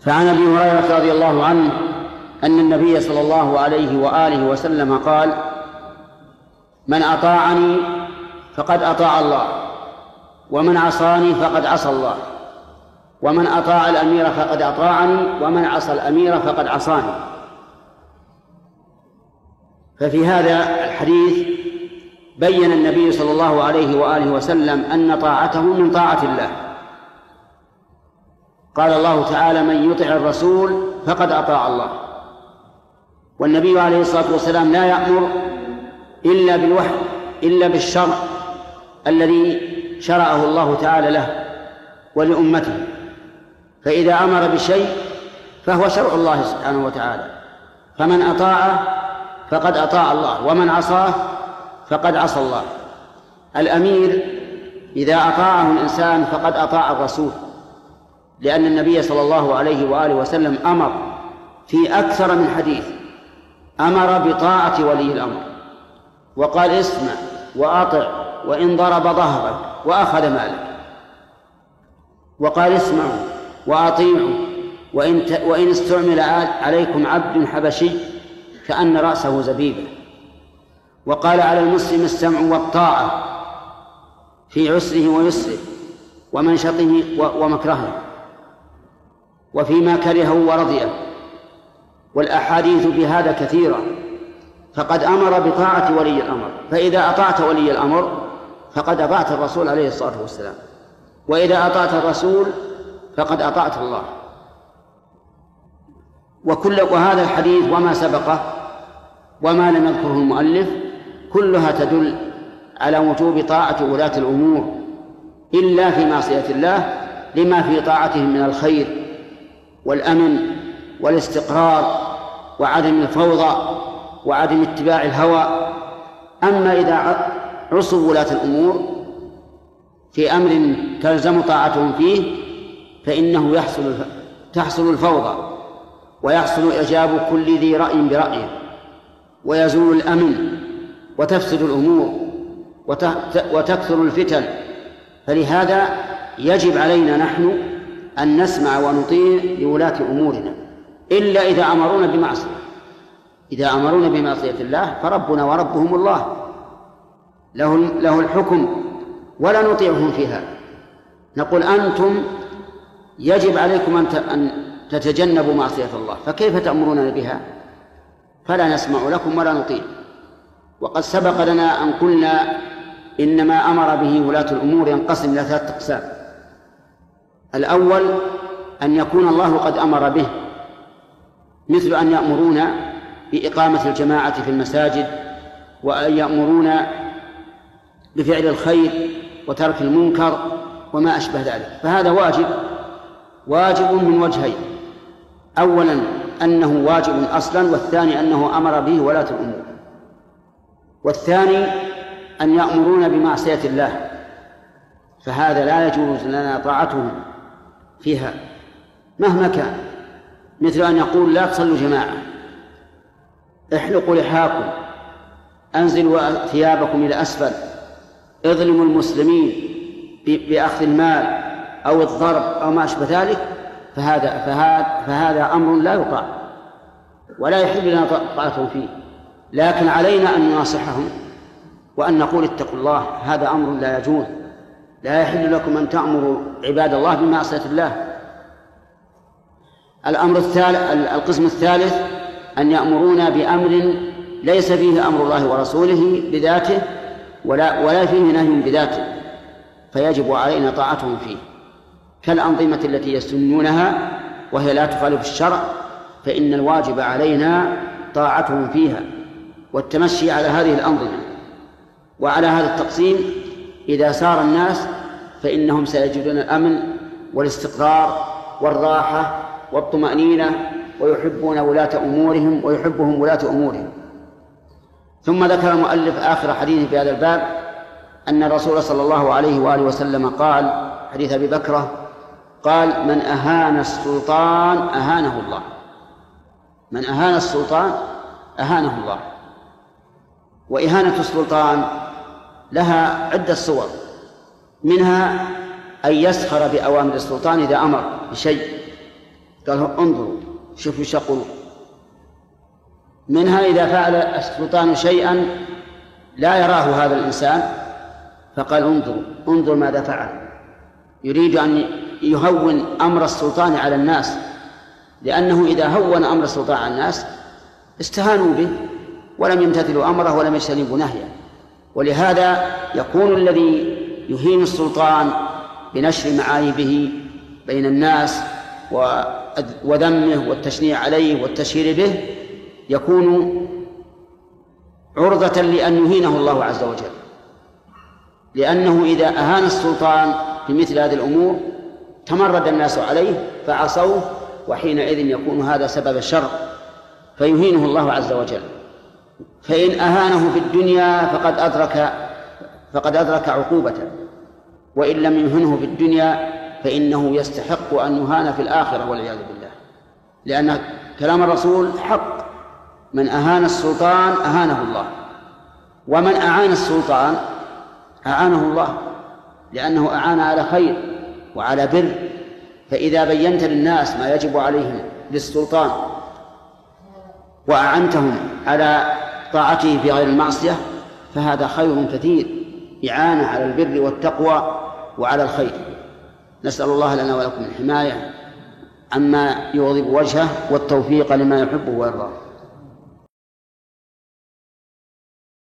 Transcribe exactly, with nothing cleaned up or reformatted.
فعن أبي هريرة رضي الله عنه أن النبي صلى الله عليه وآله وسلم قال: من أطاعني فقد أطاع الله، ومن عصاني فقد عصى الله، ومن أطاع الأمير فقد أطاعني، ومن عصى الأمير فقد عصاني. ففي هذا الحديث بين النبي صلى الله عليه وآله وسلم أن طاعته من طاعة الله. قال الله تعالى: من يطع الرسول فقد أطاع الله. والنبي عليه الصلاة والسلام لا يأمر إلا بالوحي، إلا بالشرع الذي شرعه الله تعالى له ولأمته. فإذا أمر بشيء فهو شرع الله سبحانه وتعالى، فمن أطاعه فقد أطاع الله، ومن عصاه فقد عصى الله. الأمير إذا أطاعه الإنسان فقد أطاع الرسول، لأن النبي صلى الله عليه وآله وسلم أمر في أكثر من حديث، أمر بطاعة ولي الأمر، وقال: اسمع وأطع وإن ضرب ظهرك وأخذ مالك. وقال: اسمعوا وأطيعوا وإن, وإن استعمل عليكم عبد حبشي كأن رأسه زبيبة. وقال: على المسلم السمع والطاعة في عسره ويسره ومنشطه ومكرهه وفيما كرهه ورضيه. والأحاديث بهذا كثيرة. فقد أمر بطاعة ولي الأمر، فإذا أطعت ولي الأمر فقد أطعت الرسول عليه الصلاة والسلام، وإذا أطعت الرسول فقد أطعت الله. وكل وهذا الحديث وما سبقه وما لم يذكره المؤلف كلها تدل على وجوب طاعة ولاة الأمور إلا في معصية الله، لما في طاعتهم من الخير والأمن والاستقرار وعدم الفوضى وعدم اتباع الهوى. أما إذا عصوا ولاة الأمور في أمر تلزم طاعتهم فيه فإنه يحصل تحصل الفوضى، ويحصل إعجاب كل ذي رأي برأيه، ويزول الأمن، وتفسد الأمور، وتكثر الفتن. فلهذا يجب علينا نحن أن نسمع ونطيع لولاة أمورنا، إلا إذا أمرونا بمعصية. إذا أمرونا بمعصية الله فربنا وربهم الله، له له الحكم ولا نطيعهم فيها. نقول: أنتم يجب عليكم أن تتجنبوا معصية الله، فكيف تأمروننا بها؟ فلا نسمع لكم ولا نطيع. وقد سبق لنا أن قلنا إنما أمر به ولاة الأمور ينقسم إلى ثلاثة أقسام. الأول أن يكون الله قد أمر به، مثل أن يأمرون بإقامة الجماعة في المساجد، وأن يأمرون بفعل الخير وترك المنكر وما أشبه ذلك. فهذا واجب واجب من وجهين: أولا أنه واجب أصلا، والثاني أنه أمر به ولاة الأمور. والثاني أن يأمرون بمعصية الله، فهذا لا يجوز لنا طاعتهم فيها مهما كان، مثل أن يقول: لا تصلوا جماعة، احلقوا لحاكم، أنزلوا ثيابكم إلى أسفل، اظلموا المسلمين بأخذ المال أو الضرب أو ما أشبه ذلك. فهذا, فهذا, فهذا أمر لا يطاع ولا يحل لنا طاعتهم فيه. لكن علينا أن نناصحهم وأن نقول: اتقوا الله، هذا أمر لا يجوز، لا يحل لكم أن تأمروا عباد الله بمعصية الله. الأمر الثالث القسم الثالث أن يأمرونا بأمر ليس فيه أمر الله ورسوله بذاته ولا, ولا فيه نهي بذاته، فيجب علينا طاعتهم فيه، كالأنظمة التي يسنونها وهي لا تخالف الشرع، فإن الواجب علينا طاعتهم فيها والتمشي على هذه الأنظمة. وعلى هذا التقسيم إذا سار الناس فإنهم سيجدون الأمن والاستقرار والراحة والطمأنينة، ويحبون ولاة أمورهم ويحبهم ولاة أمورهم. ثم ذكر المؤلف آخر حديث في هذا الباب أن الرسول صلى الله عليه وآله وسلم قال، حديث أبي بكرة، قال: من أهان السلطان أهانه الله. من أهان السلطان أهانه الله. وإهانة السلطان لها عدة صور، منها أن يسخر بأوامر السلطان إذا أمر بشيء، قال انظروا شوفوا ايش يقولون. منها إذا فعل السلطان شيئا لا يراه هذا الإنسان فقال انظروا انظر ماذا فعل، يريد أن يهون أمر السلطان على الناس، لأنه إذا هون أمر السلطان على الناس استهانوا به ولم يمتثلوا أمره ولم يجتنبوا نهيه. ولهذا يكون الذي يهين السلطان بنشر معايبه بين الناس وذمه والتشنيع عليه والتشهير به يكون عرضة لأن يهينه الله عز وجل، لأنه إذا أهان السلطان بمثل هذه الأمور تمرد الناس عليه فعصوه، وحينئذ يكون هذا سبب الشر فيهينه الله عز وجل. فإن أهانه في الدنيا فقد أدرك فقد أدرك عقوبته، وإن لم يهنه في الدنيا فإنه يستحق أن يهان في الآخرة والعياذ بالله، لأن كلام الرسول حق: من أهان السلطان أهانه الله، ومن أعان السلطان أعانه الله، لأنه أعان على خير وعلى بر. فإذا بينت للناس ما يجب عليهم للسلطان وأعنتهم على طاعته في غير المعصية فهذا خير كثير، إعانة على البر والتقوى وعلى الخير. نسأل الله لنا ولكم الحماية عما يغضب وجهه والتوفيق لما يحبه ويرضاه.